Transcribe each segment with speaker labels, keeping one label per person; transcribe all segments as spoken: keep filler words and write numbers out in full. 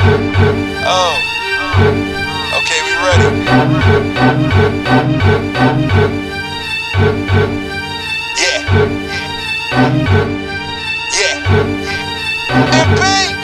Speaker 1: Oh, okay, we ready. Yeah, yeah, M P.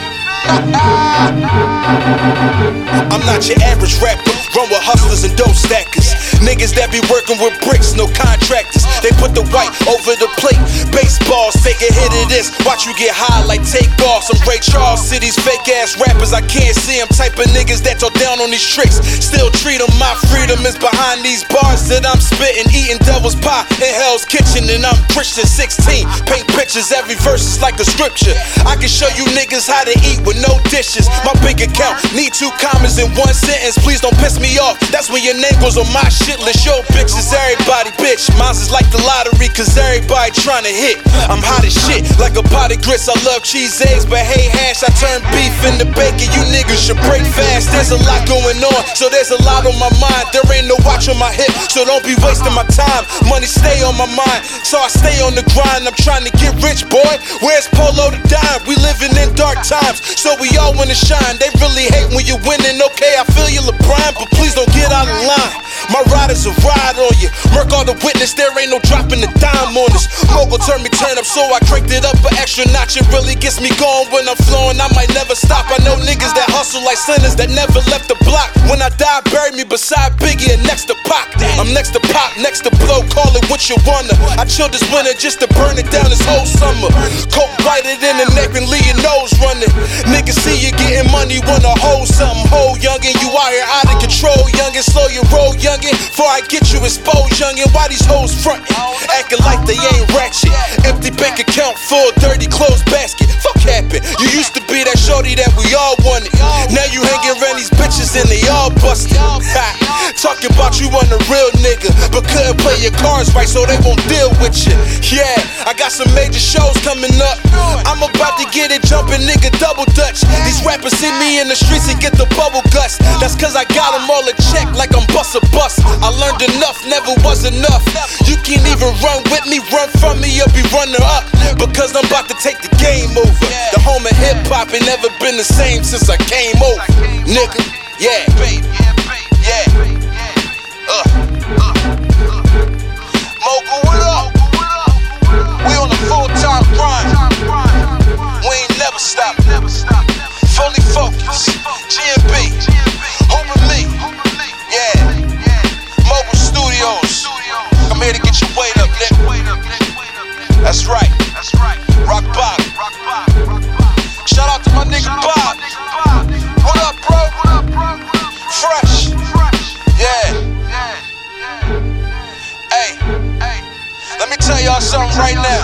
Speaker 1: I'm not your average rapper, run with hustlers and dope stackers. Niggas that be working with bricks, no contractors. They put the white over the plate. Baseballs, take a hit of this. Watch you get high like Takeoff. Some Ray Charles City's fake ass rappers, I can't see them. Type of niggas that talk down on these tricks. Still treat them, my freedom is behind these bars that I'm spitting. Eating devil's pie in Hell's Kitchen, and I'm Christian sixteen. Paint pictures, every verse is like a scripture. I can show you niggas how to eat with no dishes. My bank account need two commas in one sentence. Please don't piss me off, that's when your name goes on my shit list. Yo, bitch is everybody, bitch. Mine's is like the lottery, cause everybody trying to hit. I'm hot as shit, like a pot of grits. I love cheese eggs, but hate hash. I turn beef into bacon. You niggas should break fast. There's a lot going on, so there's a lot on my mind. There ain't no watch on my hip, so don't be wasting my time. Money stay on my mind, so I stay on the grind. I'm trying to get rich, boy. Where's Polo the dime? We living in dark times, so we all wanna shine. They really hate when you're winning. Okay, I feel you, LeBron, but please don't get out of line. My riders will ride on you. Merc all the witness, there ain't no dropping the dime on us. Mogul turn me turn up, so I cranked it up an extra notch. It really gets me going when I'm flowing. I might never stop. I know niggas that hustle like sinners that never left the block. When I die, bury me beside Biggie and next to Pac. I'm next to Pop, next to Blow, call it what you wanna. I chilled this winter just to burn it down this whole summer. Coke brighter than the neck and leave your nose running. Niggas see you getting money, wanna hold something. Hold youngin', you out here out of control, youngin'. Slow your roll, youngin', before I get you exposed, youngin'. Why these hoes frontin', acting like they ain't ratchet? Empty bank account full, dirty clothes basket. Fuck happened? You used to be that shorty that we all wanted. Now you hanging around these bitches and they all busted. Talking about you on the real nigga, but couldn't play your cards right, so they won't deal with you. Yeah, I got some major shows coming up. I'm about to get it jumping, nigga, double dutch. These rappers see me in the streets and get the bubble guts. That's cause I got them all a check like I'm bust a bus. I learned enough, never was enough. You can't even run with me, run from me, you'll be runner up. Because I'm about to take the game over. The home of hip hop ain't never been the same since I came over. Nigga, yeah, yeah. Uh, uh, Mogul, what up? We on a full-time grind. We ain't never stop. Fully focused. G M B, home with me. Yeah. Mogul Studios. I'm here to get your weight up, nigga. That's right. Rock Bob. Shout out to my nigga Bob. What up, bro? Fresh. Yeah. Hey, let me tell y'all something right now.